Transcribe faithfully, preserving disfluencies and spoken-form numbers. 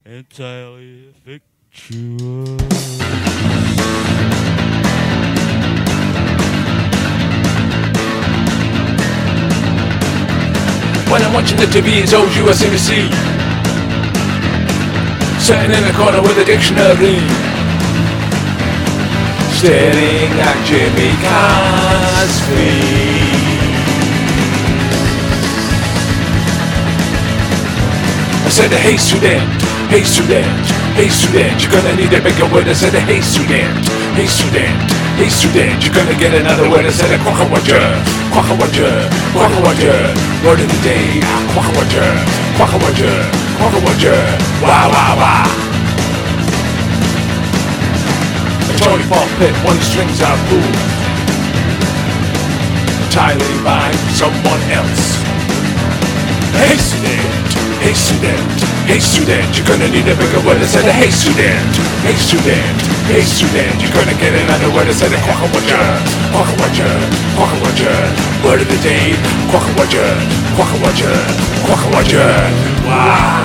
entirely fictional. When I'm watching the T V, it's always you I seem to see, sitting in a corner with a dictionary, staring at Jimmy Carr's feet. I said, hey student, hey student, hey student, you're gonna need a bigger word. I said, hey student, hey student, hey student, you're gonna get another word. I said, quackawadger, quackawadger, quackawadger, word of the day, quackawadger, quackawadger, quackawadger, wah wah wah. A Tony Ball pit, one strings are pulled entirely by someone else. Hey student, hey student, hey student, you're gonna need a bigger word. I said, hey student, hey student, hey student, you're gonna get another word. I said, quackawadger, quackawadger, quackawadger, word of the day, quackawadger, quackawadger, quackawadger, wow.